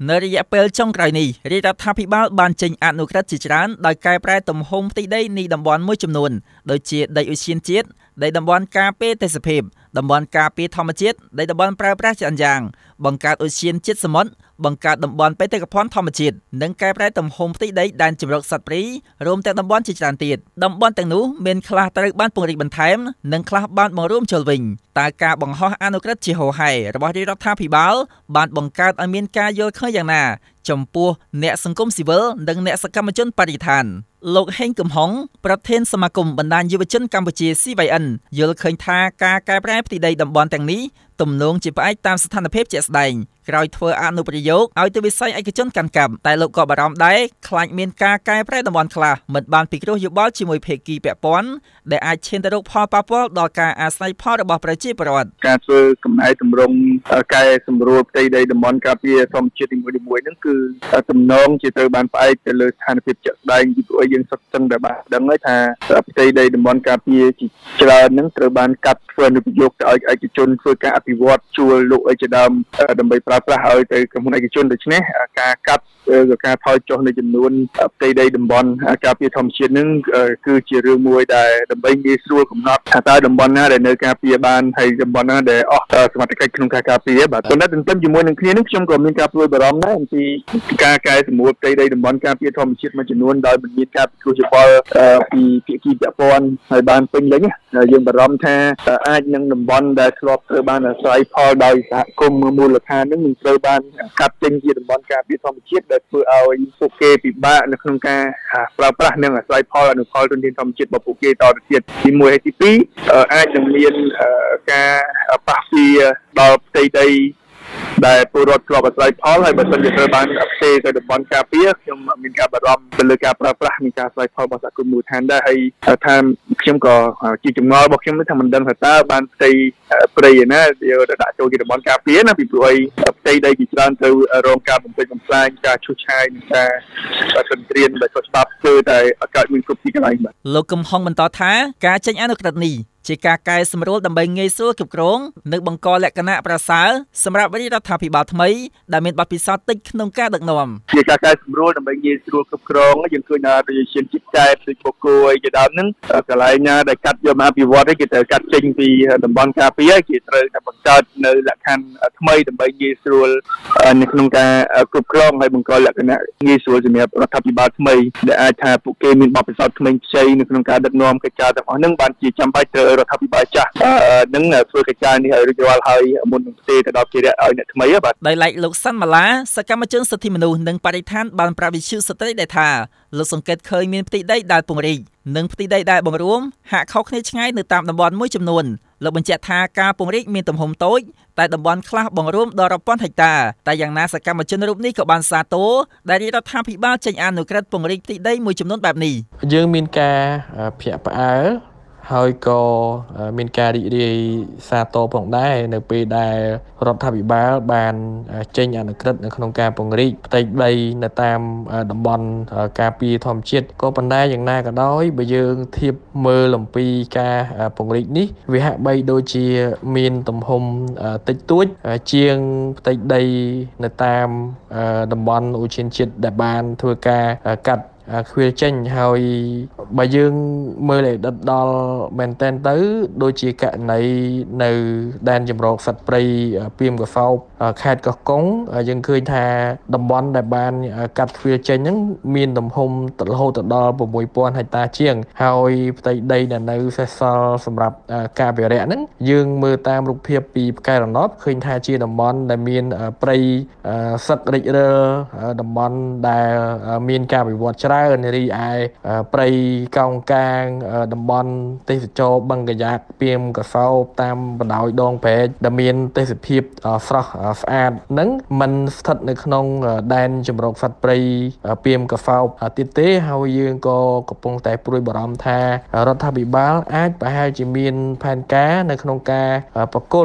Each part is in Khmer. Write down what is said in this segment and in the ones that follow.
នៅរយៈពេលចុងក្រោយនេះរាជរដ្ឋាភិបាលបានចេញអនុក្រឹត្យជាច្រើនដោយកែប្រែទំហំផ្ទៃដីនៃតំបន់មួយចំនួនដូចជាដីឧស្សាហជាតិដីតំបន់ការពារទេសភាពតំបន់ការពារធម្មជាតិដីតំបន់ប្រើប្រាស់ជាអញ្យ៉ាងបង្កើតឧស្សាហជាតិសមុទ្របង្កើតតំបន់បេតិកភណ្ឌធម្មជាតិនិងកែប្រែទំហំផ្ទៃដីដែនជម្រកសត្វព្រៃរួមទាំងតំបន់ជាច្រើនទៀតតំបន់ទាំងនោះមានខ្លះត្រូវបានពង្រីកបន្ថែមនិងខ្លះបានបង្រួមចូលវិញតើការបង្ហោះអនុក្រឹត្យជាហូរហែរបស់រាជរដ្ឋាភិបាលបានបង្កើតឲ្យមានការយល់ឃើញយ៉ាងណាចំពោះអ្នកសង្គមស៊ីវិលនិងអ្នកសកម្មជនបរិស្ថានលោកហេងកំហុងប្រធានសមាគមបណ្ដាញយុវជនកម្ពុជា CYN យល់ឃើញថាការកែប្រែផ្ទៃដីតំបន់ទាំងនេះទំនងជាផ្អែកតាមស្ថានភាពជាក់ស្ដែងក្រោយធ្វើអនុប្រយោគឲ្យទៅវិស័យឯកជនកាន់កាប់តែលោកក៏បារម្ភដែរខ្លាចមានការកែប្រែតំបន់ខ្លះមិនបានពិគ្រោះយោបល់ជាមួយភាគីពាក់ព័ន្ធដែលអាចឈានទៅរកផលប៉ះពាល់ដល់ការអាស្រ័យផលរបស់ប្រជាពលរដ្ឋការធ្វើកំណែតម្រង់កែសម្រួលផ្ទៃដីតំបន់ការពារធម្មជាតិនីមួយៗហ្នឹងគឺទំនងជាត្រូវបានផ្អែកទៅលើស្ថានភាពជាក់ស្ដែងពីព្រោះយើងសុទ្ធសឹងតែបានដឹងហើយថាផ្ទៃដីតំបន់ការពារជាច្រើនហ្នឹងត្រូវបានកាត់ធ្វើអនុប្រយោគទៅឲ្យឯកជនធ្វើការអភិវឌ្ឍជួលលក់អីជាដើមដើម្បីប្រើប្រាស់ឲ្យទៅក្រុមហ៊ុនឯកជនដូច្នេះការកាត់ការថយចុះនៃចំនួនផ្ទៃដីតំបន់ការពារធម្មជាតិនឹងគឺជារឿងមួយដែលដើម្បីងាយស្រួលកំណត់ថាតើតំបន់ណាដែលនៅការពារបានហើយតំបន់ណាដែលអស់សមត្ថកិច្ចក្នុងការការពារបាទប៉ុន្តែទន្ទឹមជាមួយនឹងគ្នានេះខ្ញុំក៏មានការព្រួយបារម្ភដែរអំពីការកែសម្រួលផ្ទៃដីតំបន់ការពារធម្មជាតិមួយចំនួនដោយមិនមានការពិគ្រោះយោបល់ពីភាគីពាក់ព័ន្ធហើយបានពេញលេញយើងបារម្ភថាអាចនឹងតំបន់ដែលធ្លាប់ត្រូវបានអាស្រ័យផលដោយសហគមន៍មូលដ្ឋាននឹងនឹងត្រូវបានកាត់ចេញជាតំបន់ការពារធម្មជាតិដែលធ្វើឲ្យពួកគេពិបាកនៅក្នុងការប្រើប្រាស់និងអាស្រ័យផលអនុផលទុនធានធម្មជាតិរបស់ពួកគេតទៅទៀតទី1ហើយទី2អាចនឹងមានការប៉ះពាល់ដល់ផ្ទៃដីដែលពលរដ្ឋធ្លាប់អាស្រ័យផលហើយបើសិនជាត្រូវបានផ្ទេរទៅតំបន់ការពារខ្ញុំមានការបារម្ភទៅលើការប្រើប្រាស់នៃការអាស្រ័យផលរបស់សហគមន៍មូលដ្ឋានដែរហើយថាខ្ញុំក៏ជាចម្ងល់របស់ខ្ញុំថាមិនដឹងថាតើបានផ្ទៃព្រៃណាយកទៅដាក់ចូលជាតំបន់ការពារណាពីព្រោះផ្ទៃដីជាច្រើនត្រូវរងការបំផ្លិចបំផ្លាញការឈូសឆាយនិងការសន្ទ្រានដែលខុសច្បាប់គឺតែកើតមានគ្រប់ទីកន្លែងបាទលោកកំហុងបន្តថាការចេញអនុក្រឹត្យនេះជាការកែសម្រួលដើម្បីងាយស្រួលគ្រប់គ្រងនិងបង្កលក្ខណៈប្រសើរសម្រាប់រាជរដ្ឋាភិបាលថ្មីដែលមានបទពិសោធន៍តិចក្នុងការដឹកនាំជាការកែសម្រួលដើម្បីងាយស្រួលគ្រប់គ្រងយើងឃើញថាដូចជាជាតិកែដូចបូកគោអីជាដើមហ្នឹងកន្លែងណាដែលកាត់យកមកអភិវឌ្ឍគេត្រូវកាត់ចេញពីតំបន់ការពារគេត្រូវតែបង្កើតនៅលក្ខខណ្ឌថ្មីដើម្បីងាយស្រួលនៅក្នុងការគ្រប់គ្រងហើយបង្កលក្ខណៈងាយស្រួលសម្រាប់រដ្ឋាភិបាលថ្មីដែលអាចថាពួកគេមានបទពិសោធន៍ថ្មីខ្ចីនៅក្នុងការដឹកនាំកិច្ចការទាំងអស់ហ្នឹងបានជាចាំបាច់ត្រូវរដ្ឋាភិបាលចាស់នឹងធ្វើកិច្ចការនេះឲ្យរួចរាល់ហើយមុននឹងផ្ទេរទៅដល់ភារៈឲ្យអ្នកថ្មីបាទដោយឡែកលោកសាន់ម៉ាឡាសកម្មជនសិទ្ធិមនុស្សនិងបរិស្ថានបានប្រាប់វិទ្យុស្ត្រីដែរថាលោកសង្កេតឃើញមានផ្ទៃដីដែលពង្រីកនិងផ្ទៃដីដែលបង្រួមហាក់ខុសគ្នាឆ្ងាយនៅតាមតំបន់មួយចំនួនលោកបញ្ជាក់ថាការពង្រីកមានទំហំតូចតែតំបន់ខ្លះបង្រួមដល់រាប់ពាន់ហិកតាតែយ៉ាងណាសកម្មជនរូបនេះក៏បានសាទរដែលរាជរដ្ឋាភិបាលចេញអនុក្រឹត្យពង្រីកផ្ទៃដីមួយចំនួនបែបនេះយើងមានការភ្ញាក់ផ្អើលហើយក៏មានការរីករាយសាទរផងដែរនៅពេលដែលរដ្ឋាភិបាលបានចេញអនុក្រឹត្យនៅក្នុងការពង្រីកផ្ទៃដីនៅតាមតំបន់ការពារធម្មជាតិក៏ប៉ុន្តែយ៉ាងណាក៏ដោយបើយើងធៀបមើលអំពីការពង្រីកនេះវាហាក់បីដូចជាមានទំហំតិចតួចជាងផ្ទៃដីនៅតាមតំបន់ឧទ្យានជាតិដែលបានធ្វើការកាត់ខ្វៀលចេញហើយបើយើងមើលឲ្យដិតដល់មែនតែនទៅដូចជាករណីនៅដែនជម្រកសត្វព្រៃពីមកសោបខេត្តកោះកុងយើងឃើញថាតំបន់ដែលបានកាត់ខ្វៀលចេញហ្នឹងមានទំហំរហូតដល់ 6000 ហិកតាជាងហើយផ្ទៃដីដែលនៅសេសសល់សម្រាប់ការអភិរក្សហ្នឹងយើងមើលតាមរូបភាពពីផ្កាយរណបឃើញថាជាតំបន់ដែលមានព្រៃសឹករិចរើតំបន់ដែលមានការវិវត្តច្រើនរីឯព្រៃកោងកាងតំបន់ទេសចរបឹងកាយ៉ាកពីមកសោបតាមបណ្ដោយដងព្រែកដែលមានទេសភាពស្រស់ស្អាតហ្នឹងมันស្ថិតនៅក្នុងដែនជម្រកសត្វព្រៃពីមកសោបទៀតទេហើយយើងក៏កំពុងតែព្រួយបារម្ភថារដ្ឋាភិបាលអាចប្រហែលជាមានផែនការនៅក្នុងការប្រគល់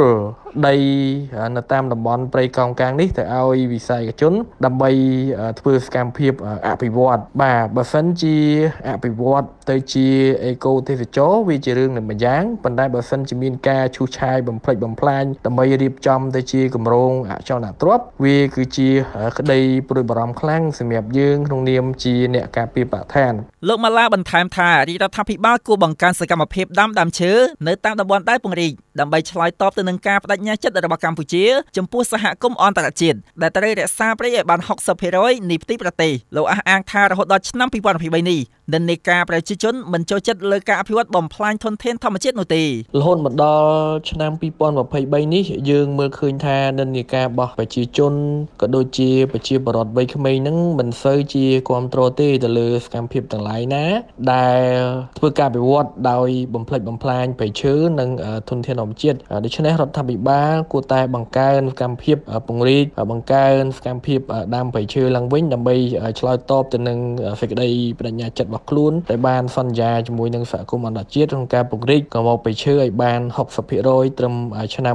ដីនៅតាមតំបន់ព្រៃកោងកាងនេះទៅឲ្យវិស័យជនដើម្បីធ្វើសកម្មភាពអភិវឌ្ឍបាទបើសិនជាអភិវឌ្ឍទៅជាអេកូទេសចរវាជារឿងម្យ៉ាងប៉ុន្តែបើសិនជាមានការឈូសឆាយបំផ្លិចបំផ្លាញដើម្បីរៀបចំទៅជាគម្រោងអចលនទ្រព្យវាគឺជាក្តីព្រួយបារម្ភខ្លាំងសម្រាប់យើងក្នុងនាមជាអ្នកការពារបរិស្ថានលោកម៉ាឡាបន្ថែមថារាជរដ្ឋាភិបាលគួរបង្កើនសកម្មភាពដាំដើមឈើនៅតាមតំបន់ដែលពង្រីកដើម្បីឆ្លើយតបទៅនឹងការបដិញ្ញាចិត្តរបស់កម្ពុជាចំពោះសហគមន៍អន្តរជាតិដែលត្រូវរក្សាព្រៃឲ្យបាន 60% នៃផ្ទៃប្រទេសលោកអះអាងថារហូតដល់ឆ្នាំ 2023 នេះនិន្នាការប្រជាជនមិនចូលចិត្តលើការអភិវឌ្ឍបំផ្លាញធនធានធម្មជាតិនោះទេរហូតមកដល់ឆ្នាំ 2023 នេះយើងមើលឃើញថានិន្នាការរបស់ប្រជាជនក៏ដូចជាប្រជាពលរដ្ឋវ័យក្មេងហ្នឹងមិនសូវជាគ្រប់គ្រងទេទៅលើសកម្មភាពទាំងឡាយណាដែលធ្វើការអភិវឌ្ឍដោយបំផ្លិចបំផ្លាញព្រៃឈើនិងធនធានធម្មជាតិដូច្នេះរដ្ឋាភិបាលគួរតែបង្កើនសកម្មភាពពង្រីកបង្កើនសកម្មភាពដាំព្រៃឈើឡើងវិញដើម្បីឆ្លើយតបទៅនឹងសេចក្តីបដិញ្ញាចិត្តរបស់ខ្លួនដែលបានសន្យាជាមួយនឹងសហគមន៍អន្តរជាតិក្នុងការពង្រីកកមកព្រៃឈើឲ្យបាន 60% ត្រឹមឆ្នាំ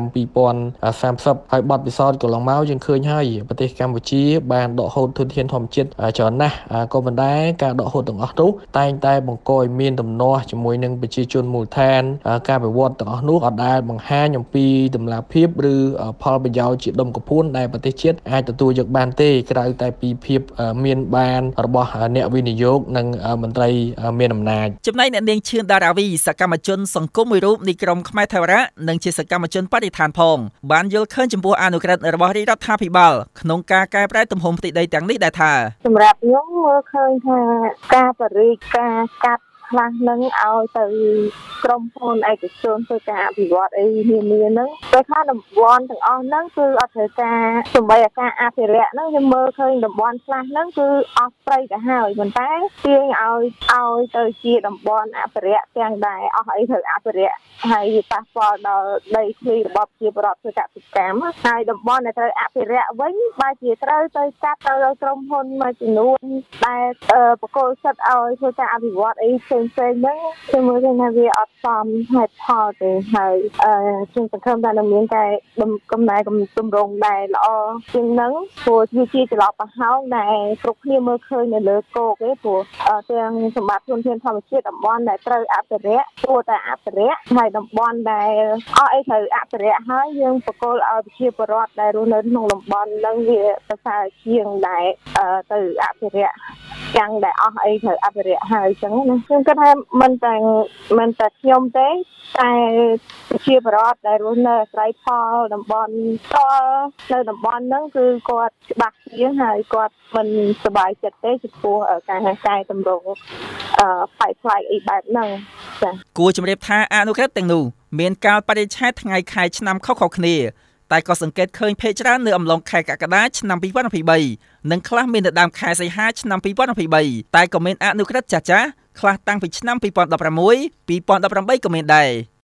2030 ហើយបទពិសោធន៍កន្លងមកយើងឃើញហើយប្រទេសកម្ពុជាបានដកហូតធនធានធម្មជាតិច្រើនណាស់ក៏ប៉ុន្តែការដកហូតទាំងអស់នោះតែងតែបង្កឲ្យមានទំនាស់ជាមួយនឹងប្រជាជនមូលដ្ឋានការវិវត្តទាំងអស់នោះអត់ដែលបង្ហាញអំពីតម្លាភាពឬផលប្រយោជន៍ជាដុំកំភួនដែលប្រទេសជាតិអាចទទួលយកបានទេក្រៅតែពីភាពមានបានរបស់អ្នកវិនិយោគនិងមន្ត្រីមានអំណាចចំណែកអ្នកនាងឈឿនដារាវីសកម្មជនសង្គមមួយរូបនៃក្រុមខ្មែរថេរៈនិងជាសកម្មជនបរិស្ថានផងបានយល់ឃើញចំពោះអនុក្រឹត្យរបស់រាជរដ្ឋាភិបាលក្នុងការកែប្រែទំហំផ្ទៃដីទាំងនេះដែរថាសម្រាប់ខ្ញុំមើលឃើញថាការបរិយាការកាត់ខ្លះនឹងឲ្យទៅក្រុមហ៊ុនឯកជនធ្វើការអភិវឌ្ឍអីនានាហ្នឹងពេលខ្លះតំបន់ទាំងអស់ហ្នឹងគឺអត់ត្រូវការសម្បីអាការអភិរក្សហ្នឹងខ្ញុំមើលឃើញតំបន់ខ្លះហ្នឹងគឺអស់ព្រៃទៅហើយប៉ុន្តែទាញឲ្យទៅជាតំបន់អភិរក្សទាំងដែរអស់អីត្រូវអភិរក្សហើយវាប៉ះពាល់ដល់ដីធ្លីរបស់ប្រជាពលរដ្ឋធ្វើកសិកម្មហើយតំបន់ដែលត្រូវអភិរក្សវិញបើជាត្រូវទៅកាត់ទៅដល់ក្រុមហ៊ុនមួយចំនួនដែលបកគោសិទ្ធឲ្យធ្វើការអភិវឌ្ឍអីផ្សេងៗហ្នឹងគឺមើលឃើញថាវាអត់សមហេតុផលទេហើយខ្ញុំសង្ឃឹមថានឹងមានតែកំណែតម្រង់ដែលល្អជាងហ្នឹងព្រោះវាជាចន្លោះប្រហោងដែលគ្រប់គ្នាមើលឃើញនៅលើគោកទេព្រោះទាំងសម្បត្តិធនធានធម្មជាតិតំបន់ដែលត្រូវអភិរក្សគួរតែអភិរក្សហើយតំបន់ដែលអស់អីត្រូវអភិរក្សហើយយើងបកគោលឲ្យប្រជាពលរដ្ឋដែលរស់នៅក្នុងតំបន់ហ្នឹងវាប្រសើរជាងដែលទៅអភិរក្សយ៉ាងដែលអស់អីត្រូវអភិរក្សហើយអញ្ចឹងណាខ្ញុំគិតថាមិនតែខ្ញុំទេតែប្រជាពលរដ្ឋដែលរស់នៅអាស្រ័យផលតំបន់តនៅតំបន់ហ្នឹងគឺគាត់ច្បាស់ជាងហើយគាត់មិនសប្បាយចិត្តទេចំពោះការកែតម្រង់ផ្លែអីបែបហ្នឹងចា៎គួរជំរាបថាអនុក្រឹត្យទាំងនោះមានកាលបរិច្ឆេទថ្ងៃខែឆ្នាំខុសៗគ្នាតែក៏សង្កេតឃើញភ័យច្រើននៅអំឡុងខែកក្កដាឆ្នាំ 2023 និងខ្លះមាននៅដើមខែសីហាឆ្នាំ 2023 តែក៏មានអនុក្រឹត្យចាស់ៗខ្លះតាំងពីឆ្នាំ 2016 2018 ក៏មានដែរ